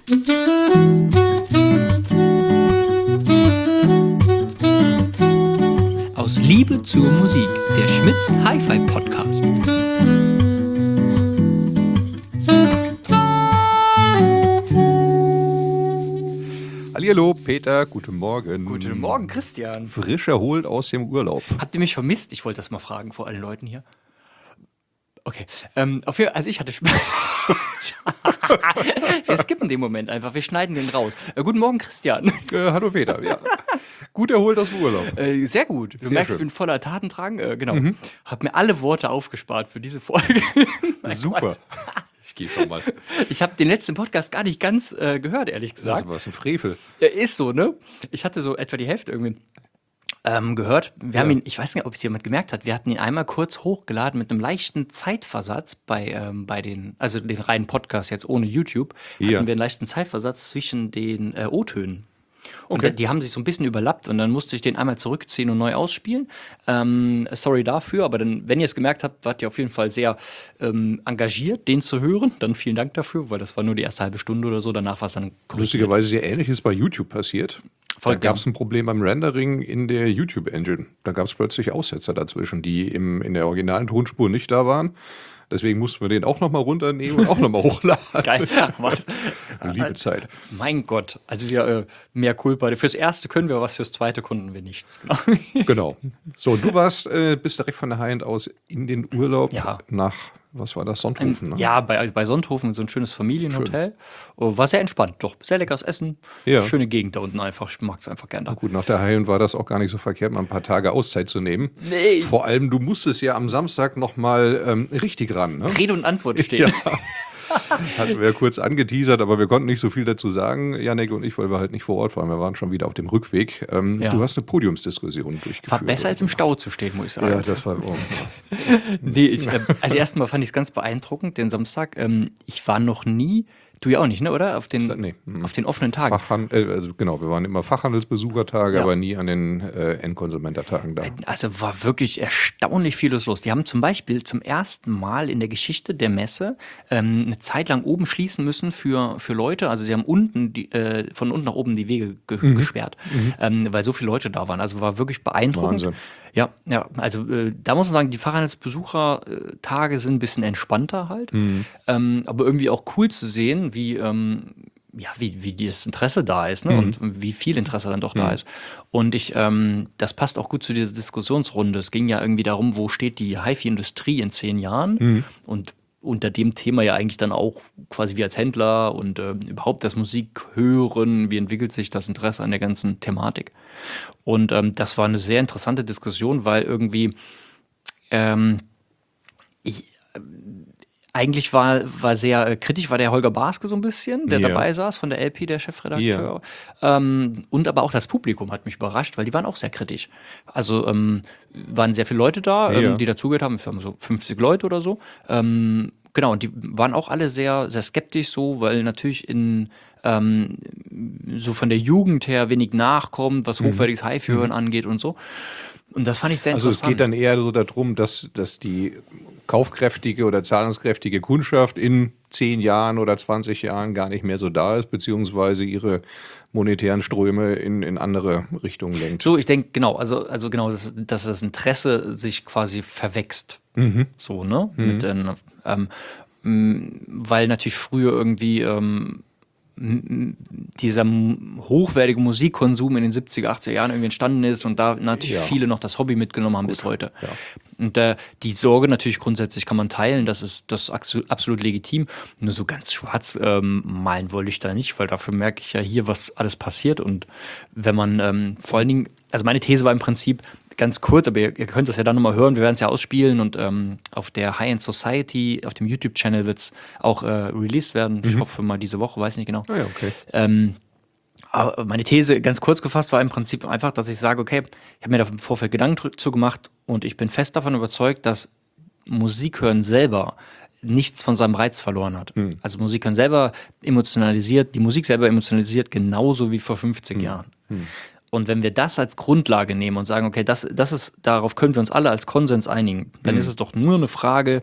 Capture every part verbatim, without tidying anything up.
Aus Liebe zur Musik, der Schmitz Hi-Fi Podcast. Hallihallo, Peter, guten Morgen. Guten Morgen, Christian. Frisch erholt aus dem Urlaub. Habt ihr mich vermisst? Ich wollte das mal fragen vor allen Leuten hier. Okay, ähm, auf jeden Fall, also ich hatte Spaß. Wir skippen den Moment einfach, wir schneiden den raus. Äh, guten Morgen, Christian. Äh, hallo, Peter. Ja. Gut erholt aus dem Urlaub. Äh, sehr gut. Du Sehr merkst, schön. ich bin voller Tatendrang. Äh, genau. Mhm. Hab mir alle Worte aufgespart für diese Folge. Super. Ich gehe schon mal. Ich habe den letzten Podcast gar nicht ganz äh, gehört, ehrlich gesagt. Das war ein Frevel. Ja, ist so, ne? Ich hatte so etwa die Hälfte irgendwie ähm, gehört. Wir Ja. haben ihn, ich weiß nicht, ob es jemand gemerkt hat, wir hatten ihn einmal kurz hochgeladen mit einem leichten Zeitversatz bei, ähm, bei den, also den reinen Podcast jetzt ohne YouTube, hatten Ja. wir einen leichten Zeitversatz zwischen den äh, O-Tönen. Und Okay. die haben sich so ein bisschen überlappt und dann musste ich den einmal zurückziehen und neu ausspielen. Ähm, sorry dafür, aber dann, wenn ihr es gemerkt habt, wart ihr auf jeden Fall sehr ähm, engagiert, den zu hören. Dann vielen Dank dafür, weil das war nur die erste halbe Stunde oder so. Danach war es dann korrigiert. Lustigerweise sehr ähnliches bei YouTube passiert. Voll, Da gab es ein Problem beim Rendering in der YouTube-Engine. Da gab es plötzlich Aussetzer dazwischen, die im, in der originalen Tonspur nicht da waren. Deswegen mussten wir den auch nochmal runternehmen und auch nochmal hochladen. Geil. Was? Liebe Zeit. Mein Gott. Also wir äh, mehr Culpa. Fürs erste können wir was, fürs zweite konnten wir nichts. Genau. Genau. So, du warst, äh, bist direkt von der High-End aus in den Urlaub Ja. nach, was war das, Sonthofen? Ne? Ja, bei, bei Sonthofen, so ein schönes Familienhotel. Oh, war sehr entspannt, doch. Sehr leckeres Essen. Ja. Schöne Gegend da unten einfach. Ich mag es einfach gerne da. Gut, nach der High-End war das auch gar nicht so verkehrt, mal ein paar Tage Auszeit zu nehmen. Nee. Vor allem, du musstest ja am Samstag nochmal ähm, richtig ran. Ne? Rede und Antwort stehen. Hatten wir ja kurz angeteasert, aber wir konnten nicht so viel dazu sagen, Jannik und ich, weil wir halt nicht vor Ort waren. Wir waren schon wieder auf dem Rückweg. Ähm, Ja. Du hast eine Podiumsdiskussion durchgeführt. War besser als im Stau zu stehen, muss ich sagen. Ja, das war. Oh. Nee, ich, äh, also erstmal fand ich es ganz beeindruckend, den Samstag. Ähm, ich war noch nie, du ja auch nicht, ne, oder? Auf den, Nee. Mhm. auf den offenen Tagen. Fachhan äh, also genau, wir waren immer Fachhandelsbesuchertage, Ja. aber nie an den äh, Endkonsumentertagen da. Also war wirklich erstaunlich vieles los. Die haben zum Beispiel zum ersten Mal in der Geschichte der Messe ähm, eine Zeit lang oben schließen müssen für, für Leute. Also sie haben unten die, äh, von unten nach oben die Wege ge Mhm. gesperrt, ähm, weil so viele Leute da waren. Also war wirklich beeindruckend. Wahnsinn. Ja, ja, also äh, da muss man sagen, die Fachhandelsbesuchertage sind ein bisschen entspannter halt. Mhm. Ähm, aber irgendwie auch cool zu sehen, wie, ähm, ja, wie, wie das Interesse da ist, ne? Mhm. Und wie viel Interesse dann doch da ist. Und ich, ähm, das passt auch gut zu dieser Diskussionsrunde. Es ging ja irgendwie darum, wo steht die HiFi-Industrie in zehn Jahren? Mhm. Und unter dem Thema ja eigentlich dann auch quasi wir als Händler und äh, überhaupt das Musik hören, wie entwickelt sich das Interesse an der ganzen Thematik. Und ähm, das war eine sehr interessante Diskussion, weil irgendwie ähm, ich, äh, eigentlich war, war sehr äh, kritisch, war der Holger Barske so ein bisschen, der Ja. dabei saß von der L P, der Chefredakteur. Ähm, und aber auch das Publikum hat mich überrascht, weil die waren auch sehr kritisch. Also ähm, waren sehr viele Leute da, Ja. ähm, die dazugehört haben, wir haben so fünfzig Leute oder so. Ähm, genau, und die waren auch alle sehr, sehr skeptisch so, weil natürlich in ähm, so von der Jugend her wenig nachkommt, was hochwertiges Hi-Fi-Hören angeht und so. Und das fand ich sehr Also es interessant. geht dann eher so darum, dass, dass die kaufkräftige oder zahlungskräftige Kundschaft in zehn Jahren oder zwanzig Jahren gar nicht mehr so da ist, beziehungsweise ihre monetären Ströme in, in andere Richtungen lenkt. So, ich denke, genau, also, also genau, dass, dass das Interesse sich quasi verwächst. So, ne? Mit, den, ähm, m, weil natürlich früher irgendwie ähm, m- dieser m- hochwertige Musikkonsum in den siebziger, achtziger Jahren irgendwie entstanden ist und da natürlich Ja. viele noch das Hobby mitgenommen haben bis heute. ja. Und äh, die Sorge natürlich grundsätzlich kann man teilen, das ist das ist absolut legitim. Nur so ganz schwarz ähm, malen wollte ich da nicht, weil dafür merke ich ja hier, was alles passiert. Und wenn man ähm, vor allen Dingen, also meine These war im Prinzip ganz kurz, aber ihr, ihr könnt das ja dann nochmal hören, wir werden es ja ausspielen und ähm, auf der High-End Society, auf dem YouTube-Channel wird es auch äh, released werden. Ich hoffe mal diese Woche, weiß nicht genau. Ah ja, okay. Ähm, aber meine These, ganz kurz gefasst, war im Prinzip einfach, dass ich sage, okay, ich habe mir da im Vorfeld Gedanken zu gemacht und ich bin fest davon überzeugt, dass Musik hören selber nichts von seinem Reiz verloren hat. Also Musik hören selber emotionalisiert, die Musik selber emotionalisiert genauso wie vor fünfzig Jahren. Und wenn wir das als Grundlage nehmen und sagen, okay, das, das ist, darauf können wir uns alle als Konsens einigen, dann ist es doch nur eine Frage,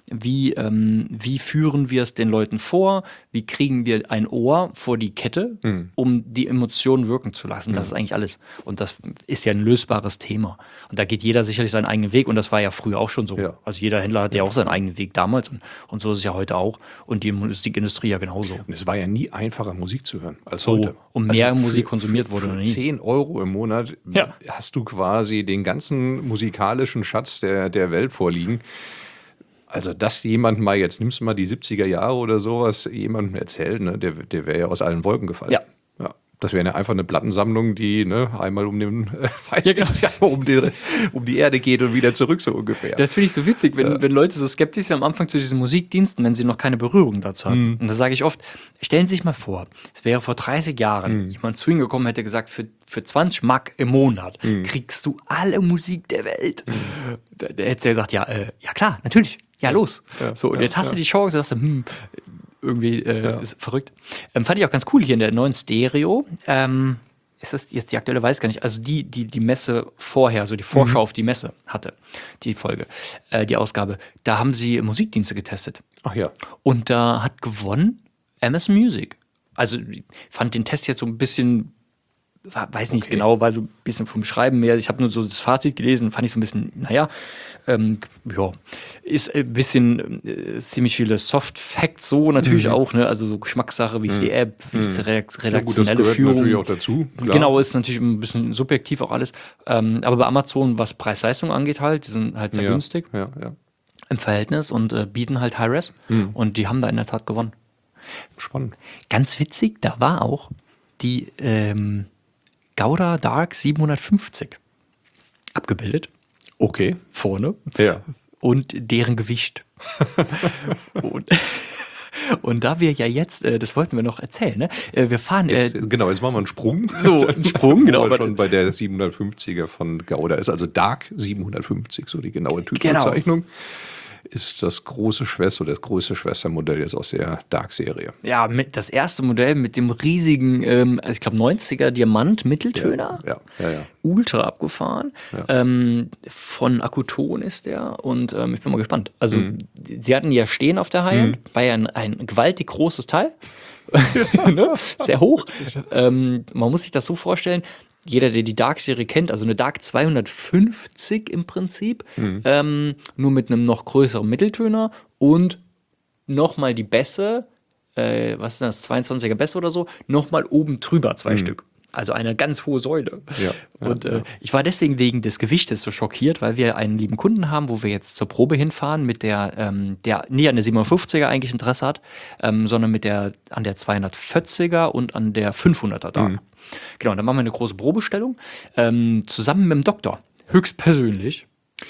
wie, ähm, wie führen wir es den Leuten vor, wie kriegen wir ein Ohr vor die Kette, Mhm. um die Emotionen wirken zu lassen. Das ist eigentlich alles. Und das ist ja ein lösbares Thema. Und da geht jeder sicherlich seinen eigenen Weg und das war ja früher auch schon so. Ja. Also jeder Händler hat ja auch seinen eigenen Weg damals und, und so ist es ja heute auch und die Musikindustrie ja genauso. Und es war ja nie einfacher, Musik zu hören als So, heute. und mehr Also für- Musik konsumiert wurde für noch nie. zehn Euro im Monat Ja. hast du quasi den ganzen musikalischen Schatz der, der Welt vorliegen. Also, dass jemand mal, jetzt nimmst du mal die siebziger Jahre oder sowas, jemandem erzählt, ne, der, der wäre ja aus allen Wolken gefallen. Ja. Ja. Das wäre ja einfach eine Plattensammlung, die ne, einmal um, den, äh, weiß Ja, genau. nicht, einmal um, den, um die Erde geht und wieder zurück, so ungefähr. Das finde ich so witzig, wenn, wenn Leute so skeptisch sind am Anfang zu diesen Musikdiensten, wenn sie noch keine Berührung dazu hatten. Und da sage ich oft, stellen Sie sich mal vor, es wäre vor dreißig Jahren jemand zu Ihnen gekommen, hätte gesagt, für, für zwanzig Mark im Monat kriegst du alle Musik der Welt. Da, da hätte er gesagt, ja, äh, ja klar, natürlich, ja los. Ja, so, und ja, jetzt hast ja. du die Chance, dass du, hm, irgendwie äh, ist verrückt. Ähm, fand ich auch ganz cool hier in der neuen Stereo. Ähm, ist das jetzt die aktuelle, weiß gar nicht. Also die, die die Messe vorher, so die Vorschau auf die Messe hatte, die Folge, äh, die Ausgabe, da haben sie Musikdienste getestet. Ach ja. Und da hat gewonnen Amazon Music. Also ich fand den Test jetzt so ein bisschen, war- weiß nicht Okay. genau, war so ein bisschen vom Schreiben mehr. Ich habe nur so das Fazit gelesen, fand ich so ein bisschen, naja, ähm, ja, ist ein bisschen äh, ziemlich viele Soft Facts so natürlich auch, ne? Also so Geschmackssache, wie ist die App, wie ist die Redakt- Ja, gut, das redaktionelle gehört Führung. natürlich auch dazu. Klar. Genau, ist natürlich ein bisschen subjektiv auch alles. Ähm, aber bei Amazon, was Preis-Leistung angeht, halt, die sind halt sehr Ja, günstig ja, ja. im Verhältnis und äh, bieten halt High-Res. Und die haben da in der Tat gewonnen. Spannend. Ganz witzig, da war auch die ähm, Gauda Dark siebenhundertfünfzig abgebildet, Okay. vorne, Ja. und deren Gewicht. und, und da wir ja jetzt, äh, das wollten wir noch erzählen, ne? Äh, wir fahren, Jetzt, äh, genau, jetzt machen wir einen Sprung. so, einen Sprung, Wo genau. wir aber- schon bei der siebenhundertfünfziger von Gauda ist. Also Dark siebenhundertfünfzig, so die genaue Genau. Typenbezeichnung. Ist das große Schwester oder das größte Schwestermodell jetzt aus der Dark-Serie. Ja, mit das erste Modell mit dem riesigen, ähm, also ich glaube neunziger Diamant Mitteltöner. Ja, ja, ja. Ultra abgefahren. Ähm, von Akuton ist der und ähm, ich bin mal gespannt. Also, Mhm. die- sie hatten ja stehen auf der High-End, war ja ein, ein gewaltig großes Teil. ne? Sehr hoch. Ähm, man muss sich das so vorstellen. Jeder, der die Dark-Serie kennt, also eine Dark zweihundertfünfzig im Prinzip, Mhm. ähm, nur mit einem noch größeren Mitteltöner und nochmal die Bässe, äh, was ist das, zweiundzwanziger Bässe oder so, nochmal oben drüber zwei Stück. Also eine ganz hohe Säule. Mhm. Ja, ja, und äh, ich war deswegen wegen des Gewichtes so schockiert, weil wir einen lieben Kunden haben, wo wir jetzt zur Probe hinfahren, mit der, ähm, der nie an der siebenhundertfünfziger eigentlich Interesse hat, ähm, sondern mit der an der zweihundertvierziger und an der fünfhunderter Dark. Genau, und dann machen wir eine große Probestellung, ähm, zusammen mit dem Doktor, höchstpersönlich.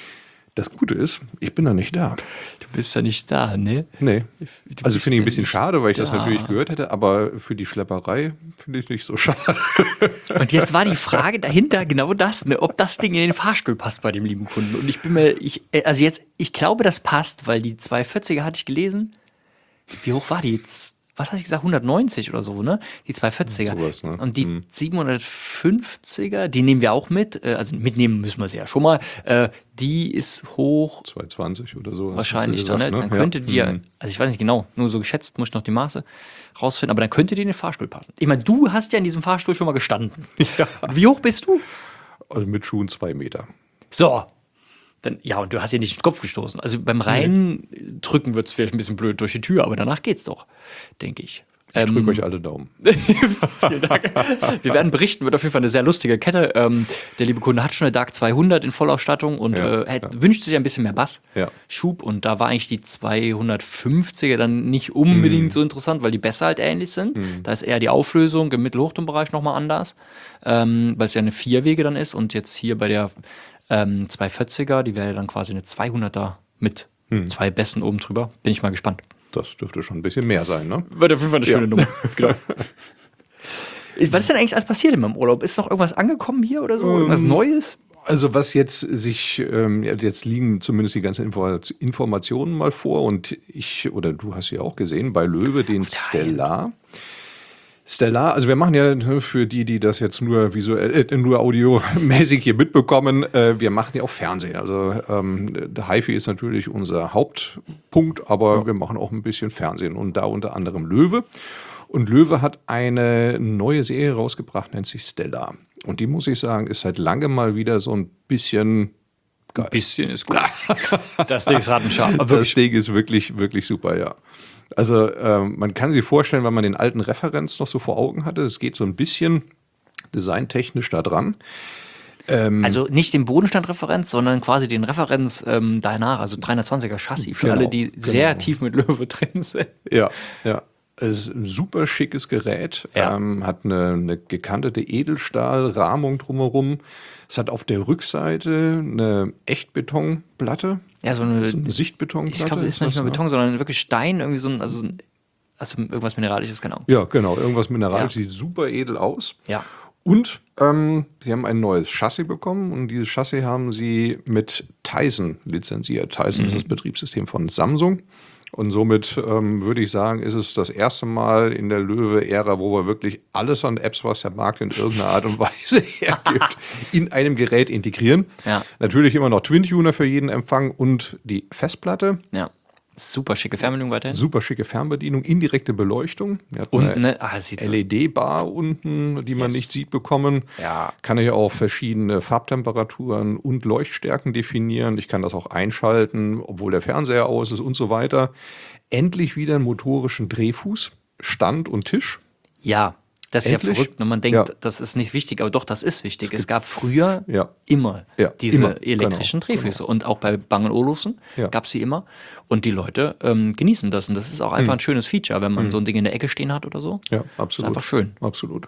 Das Gute ist, ich bin da nicht da. Du bist ja nicht da, ne? Nee. Du Also bist finde ich ja ein bisschen nicht schade, weil ich das da. natürlich gehört hätte, aber für die Schlepperei finde ich es nicht so schade. Und jetzt war die Frage dahinter genau das, ne, ob das Ding in den Fahrstuhl passt bei dem lieben Kunden. Und ich bin mir, ich, äh, also jetzt, ich glaube, das passt, weil die zweihundertvierziger hatte ich gelesen. Wie hoch war die jetzt? Was hatte ich gesagt? hundertneunzig oder so, ne? Die zweihundertvierziger. Sowas, ne? Und die Hm. siebenhundertfünfziger, die nehmen wir auch mit. äh, Also mitnehmen müssen wir sie ja schon mal. Äh, Die ist hoch. zweihundertzwanzig oder so. hast Wahrscheinlich du dann, gesagt, ne? ne? Dann könnte ja. die, ja, Hm. also ich weiß nicht genau, nur so geschätzt, muss ich noch die Maße rausfinden, aber dann könnte die in den Fahrstuhl passen. Ich meine, du hast ja in diesem Fahrstuhl schon mal gestanden. Ja. Wie hoch bist du? Also mit Schuhen zwei Meter. So. Dann, ja, und du hast ja nicht den Kopf gestoßen. Also beim Reindrücken wird es vielleicht ein bisschen blöd durch die Tür, aber danach geht's doch, denke ich. Ich Ähm, drücke euch alle Daumen. Vielen Dank. Wir werden berichten, wird auf jeden Fall eine sehr lustige Kette. Ähm, der liebe Kunde hat schon eine Dark zweihundert in Vollausstattung und Ja, äh, hätte, wünscht sich ein bisschen mehr Bass, Ja. Schub. Und da war eigentlich die zweihundertfünfziger dann nicht unbedingt Mhm. so interessant, weil die Bässe halt ähnlich sind. Da ist eher die Auflösung im Mittel-Hochtonbereich nochmal anders, ähm, weil es ja eine Vierwege dann ist. Und jetzt hier bei der ähm, zweihundertvierziger, die wäre dann quasi eine zweihunderter mit Mhm. zwei Bässen oben drüber. Bin ich mal gespannt. Das dürfte schon ein bisschen mehr sein, ne? Wird auf jeden Fall eine schöne Ja. Nummer. Genau. Was ist denn eigentlich alles passiert in meinem Urlaub? Ist noch irgendwas angekommen hier oder so? Irgendwas Neues? Also was jetzt sich, ähm, ja, jetzt liegen zumindest die ganzen Info Informationen mal vor und ich, oder du hast ja auch gesehen, bei Löwe den der Stellar. Stellar, also wir machen ja für die, die das jetzt nur visuell, äh, nur audiomäßig hier mitbekommen, äh, wir machen ja auch Fernsehen. Also ähm, der HiFi ist natürlich unser Hauptpunkt, aber ja. wir machen auch ein bisschen Fernsehen und da unter anderem Löwe. Und Löwe hat eine neue Serie rausgebracht, nennt sich Stellar. Und die, muss ich sagen, ist seit langem mal wieder so ein bisschen geil. Ein bisschen ist gut. Das Ding ist rattenscharf. Das Ding ist wirklich, wirklich super, ja. Also ähm, man kann sich vorstellen, wenn man den alten Referenz noch so vor Augen hatte, es geht so ein bisschen designtechnisch da dran. Ähm, also nicht den Bodenstandreferenz, sondern quasi den Referenz ähm, danach, also dreihundertzwanziger Chassis, für genau, alle, die genau. sehr tief mit Löwe drin sind. Ja, ja. Es ist ein super schickes Gerät, ja. ähm, hat eine, eine gekantete Edelstahlrahmung drumherum. Es hat auf der Rückseite eine Echtbetonplatte. Ja, so eine, so eine Sichtbetonplatte. Ich glaube, es ist nicht nur Beton, sondern wirklich Stein, irgendwie so ein, also, also irgendwas Mineralisches, genau. Ja, genau, irgendwas Mineralisches, ja. Sieht super edel aus. Ja. Und ähm, sie haben ein neues Chassis bekommen und dieses Chassis haben sie mit Tizen lizenziert. Tizen mhm. ist das Betriebssystem von Samsung. Und somit ähm, würde ich sagen, ist es das erste Mal in der Löwe-Ära, wo wir wirklich alles an Apps, was der Markt in irgendeiner Art und Weise hergibt, in einem Gerät integrieren. Ja. Natürlich immer noch Twin-Tuner für jeden Empfang und die Festplatte. Ja. Super schicke Fernbedienung weiterhin. Super schicke Fernbedienung, indirekte Beleuchtung. Und eine ah, L E D-Bar unten, die man yes. nicht sieht, bekommen. Ja. Kann ich auch verschiedene Farbtemperaturen und Leuchtstärken definieren. Ich kann das auch einschalten, obwohl der Fernseher aus ist und so weiter. Endlich wieder einen motorischen Drehfuß, Stand und Tisch. Ja. Das ist Endlich? ja verrückt, wenn man denkt, ja. das ist nicht wichtig, aber doch, das ist wichtig. Es gab früher ja. immer ja, diese immer. elektrischen genau. Drehfüße. Genau. Und auch bei Bang und Olufsen ja. gab es sie immer. Und die Leute ähm, genießen das. Und das ist auch einfach mhm. ein schönes Feature, wenn man mhm. so ein Ding in der Ecke stehen hat oder so. Ja, absolut. Das ist einfach schön. Absolut.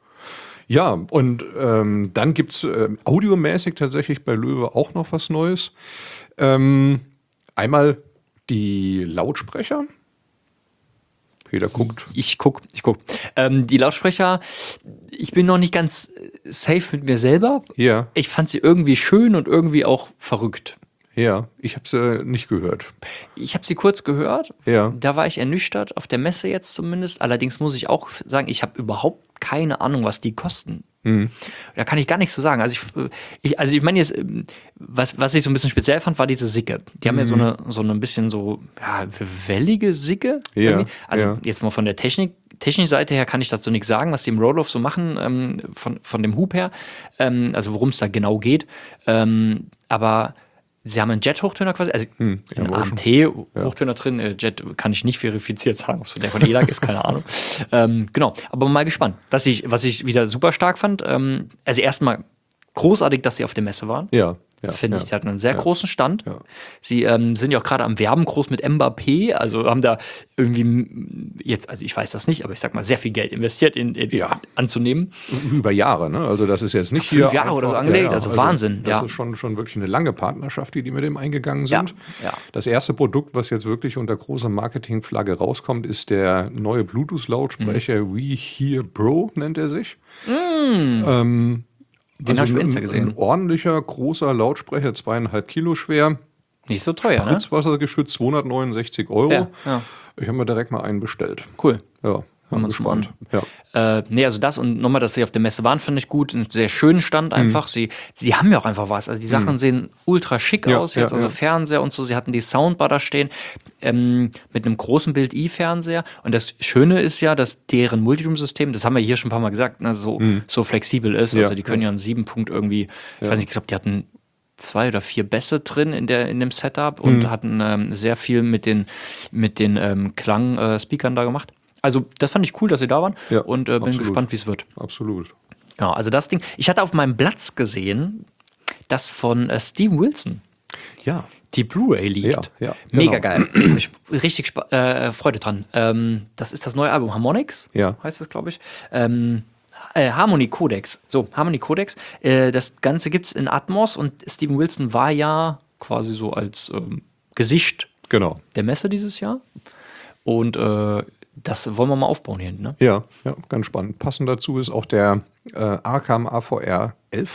Ja, und ähm, dann gibt es äh, audiomäßig tatsächlich bei Löwe auch noch was Neues. Ähm, einmal die Lautsprecher. Jeder guckt. Ich guck, ich guck. Ähm, die Lautsprecher, ich bin noch nicht ganz safe mit mir selber. Ja. Ich fand sie irgendwie schön und irgendwie auch verrückt. Ja, ich habe sie nicht gehört. Ich habe sie kurz gehört. Ja. Da war ich ernüchtert, auf der Messe jetzt zumindest. Allerdings muss ich auch sagen, ich habe überhaupt keine Ahnung, was die kosten. Mhm. Da kann ich gar nichts zu sagen. Also ich, ich, also ich meine jetzt, was, was ich so ein bisschen speziell fand, war diese Sicke. Die haben mhm. ja so eine, so eine ein bisschen so ja, wellige Sicke. Ja. Also ja. jetzt mal von der Technik. Technische Seite her kann ich dazu nichts sagen, was die im Roll-Off so machen, ähm, von, von dem Hub her. Ähm, also worum es da genau geht. Ähm, aber sie haben einen Jet-Hochtöner quasi, also hm, einen A M T-Hochtöner ja. drin. Äh, Jet kann ich nicht verifiziert sagen, ob es der von E L A G ist, keine Ahnung. Ähm, genau, aber mal gespannt. Was ich, was ich wieder super stark fand, ähm, also erstmal großartig, dass sie auf der Messe waren. Ja. Ja, Finde ja. ich, sie hatten einen sehr ja. großen Stand. Ja. Sie ähm, sind ja auch gerade am Werben groß mit Mbappé, also haben da irgendwie jetzt, also ich weiß das nicht, aber ich sag mal, sehr viel Geld investiert in, in ja. anzunehmen. Über Jahre, ne? Also das ist jetzt nicht Fünf hier Jahre einfach, oder so angelegt, ja, ja. also, also Wahnsinn. Das ja. ist schon, schon wirklich eine lange Partnerschaft, die die mit dem eingegangen sind. Ja. Ja. Das erste Produkt, was jetzt wirklich unter großer Marketingflagge rauskommt, ist der neue Bluetooth-Lautsprecher mhm. We Hear Pro, nennt er sich. Mhm. Ähm, Den also habe ich bei Insta ein, gesehen. Ein ordentlicher, großer Lautsprecher, zweieinhalb Kilo schwer. Nicht so teuer, ne? Spritzwassergeschützt, zweihundertneunundsechzig Euro. Ja, ja. Ich habe mir direkt mal einen bestellt. Cool. Ja, bin gespannt. Ja. Äh, nee, also das und nochmal, dass sie auf der Messe waren, finde ich gut. Einen sehr schönen Stand einfach. Mhm. Sie, sie haben ja auch einfach was. Also die Sachen mhm. sehen ultra schick ja, aus. Jetzt ja, also ja. Fernseher und so. Sie hatten die Soundbar da stehen ähm, mit einem großen Bild-I-Fernseher. Und das Schöne ist ja, dass deren Multiroom-System, das haben wir hier schon ein paar Mal gesagt, ne, so, mhm. so flexibel ist. Ja, also die können ja, ja einen sieben Punkt irgendwie, ich ja. weiß nicht, ich glaube, die hatten zwei oder vier Bässe drin in, der, in dem Setup und mhm. hatten ähm, sehr viel mit den, mit den ähm, Klang-Speakern da gemacht. Also das fand ich cool, dass sie da waren ja, und äh, bin absolut. gespannt, wie es wird. Absolut. Genau, also das Ding. Ich hatte auf meinem Platz gesehen, das von äh, Steven Wilson. Ja. Die Blu-ray liegt. Ja, ja, Mega genau. geil. Ich richtig Sp- äh, Freude dran. Ähm, das ist das neue Album Harmonix, ja. heißt das, glaube ich. Ähm, äh, Harmony Codex. So, Harmony Codex. Äh, das Ganze gibt es in Atmos und Steven Wilson war ja quasi so als ähm, Gesicht genau. der Messe dieses Jahr. Und äh, das wollen wir mal aufbauen hier hinten, ne? Ja, ja, ganz spannend. Passend dazu ist auch der äh, Arkham A V R elf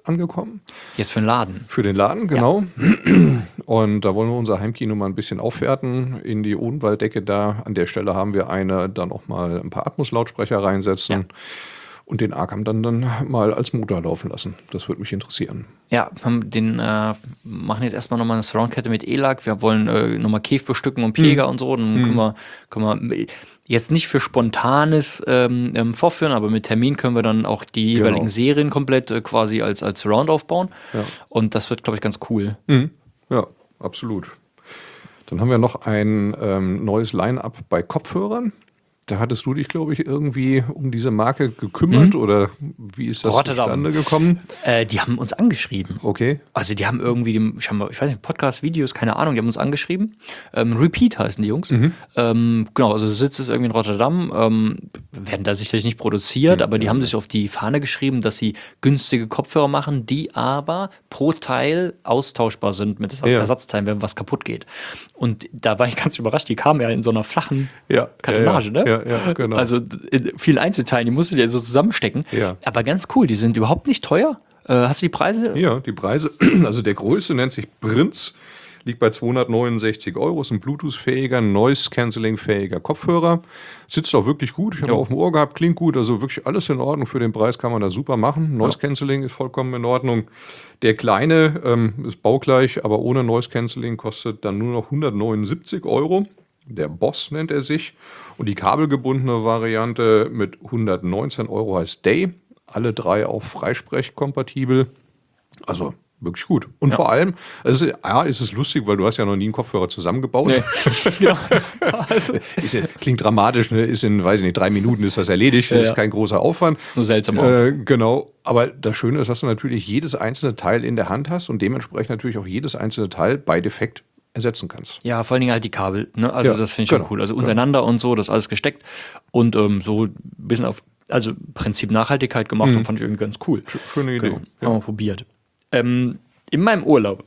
angekommen. Jetzt für den Laden. Für den Laden, genau. Ja. Und da wollen wir unser Heimkino mal ein bisschen aufwerten in die Odenwalddecke da. An der Stelle haben wir eine, dann auch mal ein paar Atmos-Lautsprecher reinsetzen. Ja. Und den Arkham dann, dann mal als Motor laufen lassen. Das würde mich interessieren. Ja, den äh, machen jetzt erstmal nochmal eine Surround-Kette mit E L A C. Wir wollen äh, nochmal Cave bestücken und Pega mhm. und so. Dann mhm. können, wir, können wir jetzt nicht für spontanes ähm, vorführen, aber mit Termin können wir dann auch die genau. jeweiligen Serien komplett äh, quasi als, als Surround aufbauen. Ja. Und das wird, glaube ich, ganz cool. Mhm. Ja, absolut. Dann haben wir noch ein ähm, neues Line-Up bei Kopfhörern. Da hattest du dich, glaube ich, irgendwie um diese Marke gekümmert mhm. oder wie ist das Rotterdam. zustande gekommen? Äh, die haben uns angeschrieben. Okay. Also die haben irgendwie, ich weiß nicht, Podcast, Videos, keine Ahnung, die haben uns angeschrieben. Ähm, Repeat heißen die Jungs. Mhm. Ähm, genau, also Sitz ist irgendwie in Rotterdam, ähm, werden da sicherlich nicht produziert, mhm. aber die ja. haben sich auf die Fahne geschrieben, dass sie günstige Kopfhörer machen, die aber pro Teil austauschbar sind mit ja. Ersatzteilen, wenn was kaputt geht. Und da war ich ganz überrascht, die kamen ja in so einer flachen ja. Kartonage, ja, ne? Ja. Ja, genau. Also in vielen Einzelteilen, die musst du dir so zusammenstecken. Ja. Aber ganz cool, die sind überhaupt nicht teuer. Äh, hast du die Preise? Ja, die Preise, also der größte nennt sich Prinz, liegt bei zweihundertneunundsechzig Euro, ist ein Bluetooth-fähiger, Noise-Canceling-fähiger Kopfhörer. Sitzt auch wirklich gut, ich habe auf dem Ohr gehabt, klingt gut, also wirklich alles in Ordnung. Für den Preis kann man das super machen. Noise-Canceling ist vollkommen in Ordnung. Der kleine ähm, ist baugleich, aber ohne Noise-Canceling kostet dann nur noch hundertneunundsiebzig Euro. Der Boss nennt er sich. Und die kabelgebundene Variante mit hundertneunzehn Euro heißt Day. Alle drei auch freisprechkompatibel. Also wirklich gut. Und ja. vor allem, also, ja, ist es lustig, weil du hast ja noch nie einen Kopfhörer zusammengebaut. Nee. ja. also. ist ja, klingt dramatisch, ne? Ist in, weiß ich nicht, drei Minuten ist das erledigt. Das ja, ist kein großer Aufwand. Ist nur seltsam. Äh, genau. Aber das Schöne ist, dass du natürlich jedes einzelne Teil in der Hand hast und dementsprechend natürlich auch jedes einzelne Teil bei Defekt ersetzen kannst. Ja, vor allen Dingen halt die Kabel. Ne? Also ja, das finde ich genau, schon cool. Also untereinander genau. und so, das alles gesteckt und ähm, so ein bisschen auf, also Prinzip Nachhaltigkeit gemacht mhm. und fand ich irgendwie ganz cool. Schöne Idee. Genau. Ja. Haben wir probiert. Ähm, in meinem Urlaub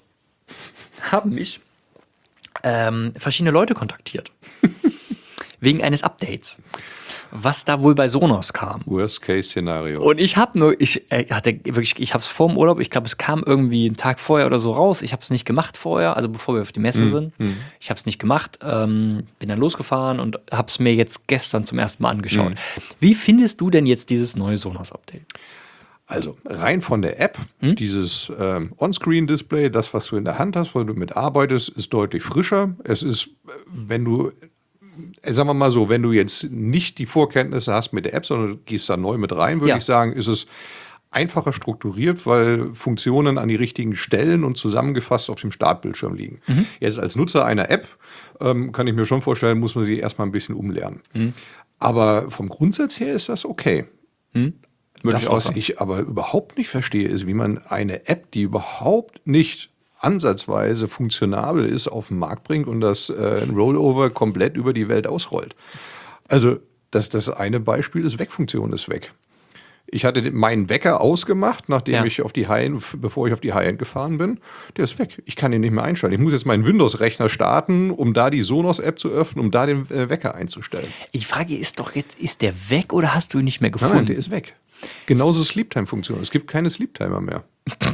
haben mich ähm, verschiedene Leute kontaktiert. Wegen eines Updates. Was da wohl bei Sonos kam. Worst-Case-Szenario. Und ich habe nur, ich äh, hatte wirklich, ich habe es vor dem Urlaub, ich glaube, es kam irgendwie einen Tag vorher oder so raus. Ich habe es nicht gemacht vorher, also bevor wir auf die Messe mm, sind. Mm. Ich habe es nicht gemacht, ähm, bin dann losgefahren und habe es mir jetzt gestern zum ersten Mal angeschaut. Mm. Wie findest du denn jetzt dieses neue Sonos-Update? Also rein von der App, hm? dieses ähm, On-Screen-Display, das, was du in der Hand hast, wo du mit arbeitest, ist deutlich frischer. Es ist, wenn du sagen wir mal so, wenn du jetzt nicht die Vorkenntnisse hast mit der App, sondern du gehst da neu mit rein, würde ja. ich sagen, ist es einfacher strukturiert, weil Funktionen an die richtigen Stellen und zusammengefasst auf dem Startbildschirm liegen. Mhm. Jetzt als Nutzer einer App ähm, kann ich mir schon vorstellen, muss man sie erstmal ein bisschen umlernen. Mhm. Aber vom Grundsatz her ist das okay. Mhm. Das, was ich aber überhaupt nicht verstehe, ist, wie man eine App, die überhaupt nicht ansatzweise funktionabel ist, auf den Markt bringt und das äh, Rollover komplett über die Welt ausrollt. Also das, das eine Beispiel ist, Weckfunktion ist weg. Ich hatte meinen Wecker ausgemacht, nachdem ja. ich auf die High-End, bevor ich auf die High-End gefahren bin. Der ist weg. Ich kann ihn nicht mehr einstellen. Ich muss jetzt meinen Windows-Rechner starten, um da die Sonos-App zu öffnen, um da den äh, Wecker einzustellen. Die Frage ist doch jetzt, ist der weg oder hast du ihn nicht mehr gefunden? Nein, der ist weg. Genauso Sleep-Time-Funktion. Es gibt keine Sleep-Timer mehr.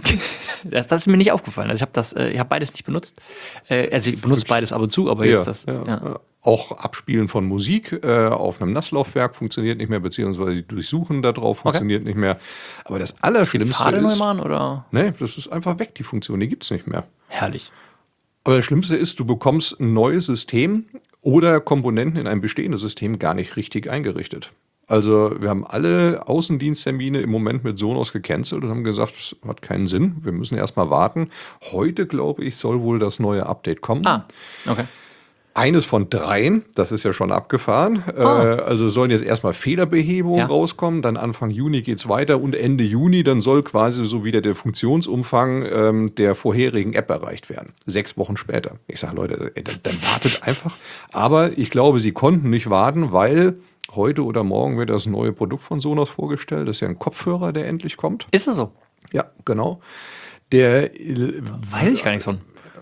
Das, das ist mir nicht aufgefallen. Also ich habe das, äh, ich habe beides nicht benutzt. Äh, also ich benutze beides ab und zu, aber jetzt ja, das. Ja. Ja. Auch Abspielen von Musik äh, auf einem Nasslaufwerk funktioniert nicht mehr, beziehungsweise Durchsuchen darauf funktioniert okay. nicht mehr. Aber das Allerschlimmste die ist, neu machen, oder? Nee, das ist einfach weg, die Funktion, die gibt es nicht mehr. Herrlich. Aber das Schlimmste ist, du bekommst ein neues System oder Komponenten in einem bestehendes System gar nicht richtig eingerichtet. Also wir haben alle Außendiensttermine im Moment mit Sonos gecancelt und haben gesagt, das hat keinen Sinn, wir müssen erstmal warten. Heute, glaube ich, soll wohl das neue Update kommen. Ah, okay. Eines von dreien, das ist ja schon abgefahren. Oh. Äh, also sollen jetzt erstmal Fehlerbehebungen ja. rauskommen, dann Anfang Juni geht es weiter und Ende Juni, dann soll quasi so wieder der Funktionsumfang ähm, der vorherigen App erreicht werden. Sechs Wochen später. Ich sage, Leute, dann, dann wartet einfach. Aber ich glaube, sie konnten nicht warten, weil heute oder morgen wird das neue Produkt von Sonos vorgestellt. Das ist ja ein Kopfhörer, der endlich kommt. Ist es so? Ja, genau. Der weiß ich gar nichts von.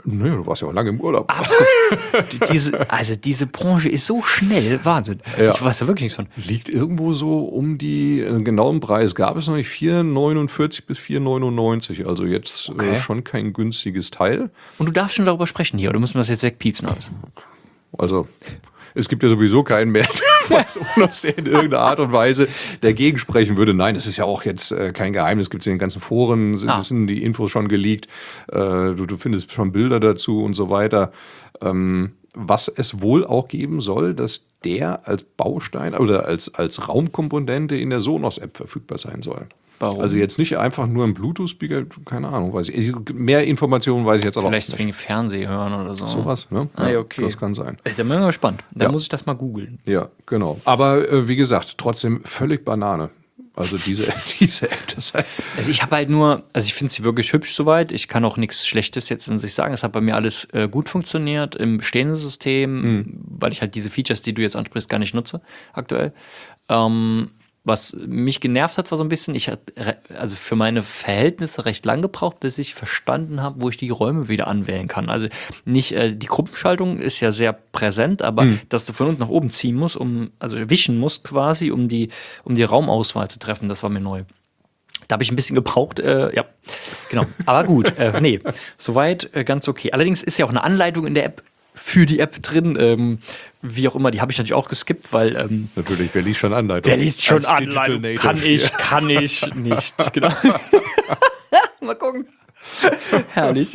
Nö, du warst ja auch lange im Urlaub. Ah, diese, also diese Branche ist so schnell, Wahnsinn. Ja. Ich weiß da wirklich nichts von. Liegt irgendwo so um die äh, genauen Preis. Gab es noch nicht vier neunundvierzig bis vier neunundneunzig. Also jetzt Okay. äh, schon kein günstiges Teil. Und du darfst schon darüber sprechen hier, oder müssen wir das jetzt wegpiepsen alles? Also es gibt ja sowieso keinen mehr, der in irgendeiner Art und Weise dagegen sprechen würde. Nein, das ist ja auch jetzt äh, kein Geheimnis. Gibt es in den ganzen Foren, sind, Ah. sind die Infos schon geleakt. Äh, du, du findest schon Bilder dazu und so weiter. Ähm, was es wohl auch geben soll, dass der als Baustein oder als, als Raumkomponente in der Sonos-App verfügbar sein soll. Warum? Also jetzt nicht einfach nur ein Bluetooth-Speaker, keine Ahnung, weiß ich. Mehr Informationen weiß ich jetzt aber Vielleicht auch wegen nicht. Fernseh hören oder so. Sowas, ne? Ah, ja, okay. Das kann sein. Da bin ich mal gespannt. Da Ja. muss ich das mal googeln. Ja, genau. Aber äh, wie gesagt, trotzdem völlig Banane. Also diese, diese App, das heißt, Also ich habe halt nur, also ich finde sie wirklich hübsch soweit. Ich kann auch nichts Schlechtes jetzt in sich sagen. Es hat bei mir alles äh, gut funktioniert im bestehenden System, Hm. weil ich halt diese Features, die du jetzt ansprichst, gar nicht nutze aktuell. Ähm, was mich genervt hat, war so ein bisschen, ich hatte re- also für meine Verhältnisse recht lang gebraucht, bis ich verstanden habe, wo ich die Räume wieder anwählen kann. Also nicht, äh, die Gruppenschaltung ist ja sehr präsent, aber Hm. dass du von unten nach oben ziehen musst, um, also wischen musst quasi, um die, um die Raumauswahl zu treffen, das war mir neu. Da habe ich ein bisschen gebraucht, äh, ja, genau. Aber gut, äh, nee, soweit äh, ganz okay. Allerdings ist ja auch eine Anleitung in der App für die App drin, ähm, wie auch immer. Die habe ich natürlich auch geskippt, weil ähm, natürlich, wer liest schon Anleitung? wer liest schon Als Digital Anleitung? Native. Kann ich, kann ich nicht. Genau. Mal gucken. Herrlich.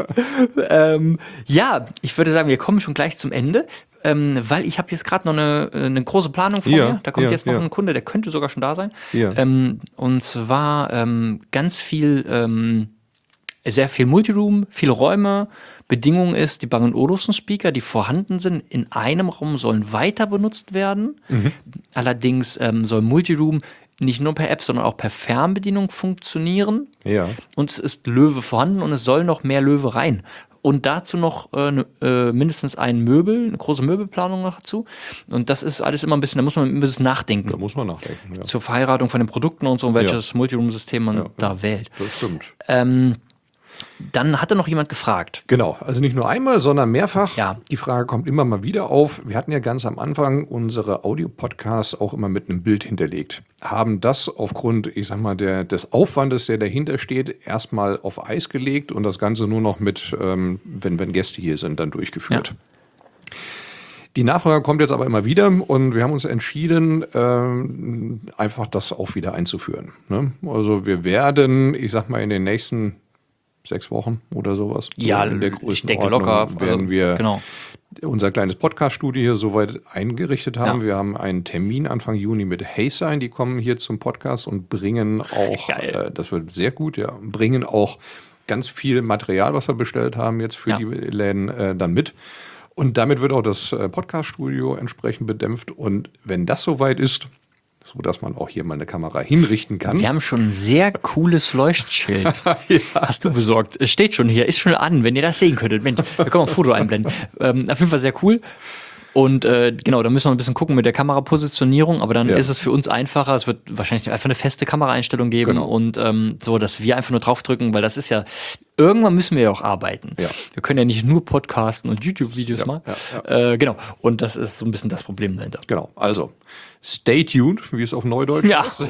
ähm, ja, ich würde sagen, wir kommen schon gleich zum Ende. Ähm, weil ich habe jetzt gerade noch eine, eine große Planung vor Ja, mir. Da kommt ja, jetzt noch ja. ein Kunde, der könnte sogar schon da sein. Ja. Ähm, und zwar ähm, ganz viel, ähm, sehr viel Multiroom, viele Räume. Bedingung ist, die Bang und Olufsen Speaker, die vorhanden sind, in einem Raum sollen weiter benutzt werden. Mhm. Allerdings ähm, soll Multiroom nicht nur per App, sondern auch per Fernbedienung funktionieren. Ja. Und es ist Löwe vorhanden und es soll noch mehr Löwe rein. Und dazu noch äh, ne, äh, mindestens ein Möbel, eine große Möbelplanung noch dazu. Und das ist alles immer ein bisschen, da muss man ein bisschen nachdenken. Da muss man nachdenken. Ja. Zur Verheiratung von den Produkten und so, welches Multiroom-System man Ja, da ja. wählt. Das stimmt. Ähm, dann hatte noch jemand gefragt. Genau, also nicht nur einmal, sondern mehrfach. Ja. Die Frage kommt immer mal wieder auf. Wir hatten ja ganz am Anfang unsere Audio-Podcasts auch immer mit einem Bild hinterlegt. Haben das aufgrund, ich sag mal, der, des Aufwandes, der dahinter steht, erstmal auf Eis gelegt und das Ganze nur noch mit, ähm, wenn, wenn Gäste hier sind, dann durchgeführt. Ja. Die Nachfrage kommt jetzt aber immer wieder und wir haben uns entschieden, ähm, einfach das auch wieder einzuführen. Ne? Also wir werden, ich sag mal, in den nächsten sechs Wochen oder sowas. Ja, in der ich denke Größenordnung locker. Also, werden wir genau. unser kleines Podcast-Studio hier soweit eingerichtet haben. Ja. Wir haben einen Termin Anfang Juni mit Heysign, die kommen hier zum Podcast und bringen auch, Geil. äh, das wird sehr gut, ja, bringen auch ganz viel Material, was wir bestellt haben jetzt für Ja. die Läden, äh, dann mit. Und damit wird auch das äh, Podcast-Studio entsprechend bedämpft. Und wenn das soweit ist, so dass man auch hier mal eine Kamera hinrichten kann. Wir haben schon ein sehr cooles Leuchtschild. Hast du besorgt. Es steht schon hier, ist schon an, wenn ihr das sehen könntet. Mensch, wir können auch ein Foto einblenden. Ähm, auf jeden Fall sehr cool. Und äh, genau, da müssen wir ein bisschen gucken mit der Kamerapositionierung, aber dann Ja. ist es für uns einfacher. Es wird wahrscheinlich einfach eine feste Kameraeinstellung geben Genau. und ähm, so, dass wir einfach nur draufdrücken, weil das ist ja, irgendwann müssen wir ja auch arbeiten. Ja. Wir können ja nicht nur podcasten und YouTube-Videos Ja, machen. ja, Äh, genau, und das ist so ein bisschen das Problem dahinter. Genau, also stay tuned, wie es auf Neudeutsch Ja, ist.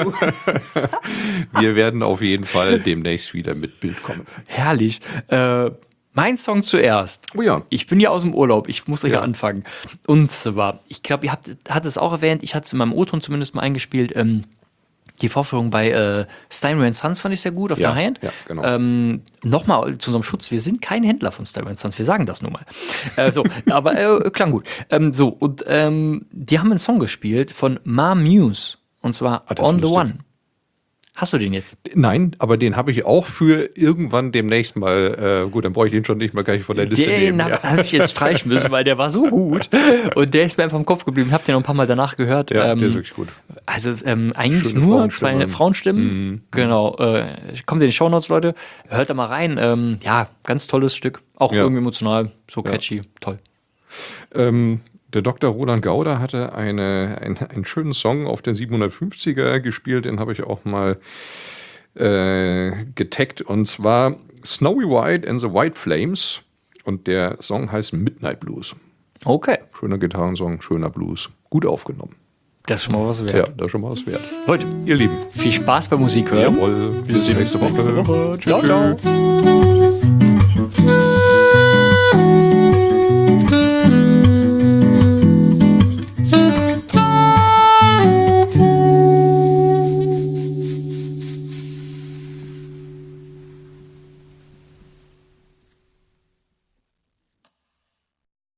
Wir werden auf jeden Fall demnächst wieder mit Bild kommen. herrlich. Äh, mein Song zuerst. Oh ja. Ich bin ja aus dem Urlaub, ich muss gleich Ja. anfangen. Und zwar, ich glaube, ihr habt, hattet es auch erwähnt, ich hatte es in meinem O-Ton zumindest mal eingespielt, ähm, die Vorführung bei äh, Steinway Sons fand ich sehr gut auf Ja, der Hand. ja, genau. Ähm, Nochmal zu unserem Schutz, wir sind kein Händler von Steinway Sons, wir sagen das nur mal. Äh, so, aber äh, klang gut. Ähm, so, und ähm, die haben einen Song gespielt von Ma Muse, und zwar Ah, das On ist the lustig. One. Hast du den jetzt? Nein, aber den habe ich auch für irgendwann demnächst mal, äh, gut, dann brauche ich den schon nicht mal gleich von der Liste Den nehmen. habe Ja. hab ich jetzt streichen müssen, weil der war so gut. Und der ist mir einfach im Kopf geblieben. Ich habe den noch ein paar Mal danach gehört. Ja, ähm, der ist wirklich gut. Also ähm, eigentlich Schöne nur Frauenstimme. zwei Frauenstimmen. Genau. Äh, kommt in die Shownotes, Leute. Hört da mal rein. Ähm, ja, ganz tolles Stück. Auch Ja. irgendwie emotional. So catchy. Toll. Ähm, der Doktor Roland Gauder hatte eine, ein, einen schönen Song auf den siebenhundertfünfziger gespielt, den habe ich auch mal äh, getaggt, und zwar Snowy White and the White Flames. Und der Song heißt Midnight Blues. Okay. Schöner Gitarrensong, schöner Blues. Gut aufgenommen. Das ist schon mal was wert. Ja, das ist schon mal was wert. Leute, Ihr Lieben. viel Spaß beim Musik hören. Jawohl. Bis nächste Woche. Ciao, ciao.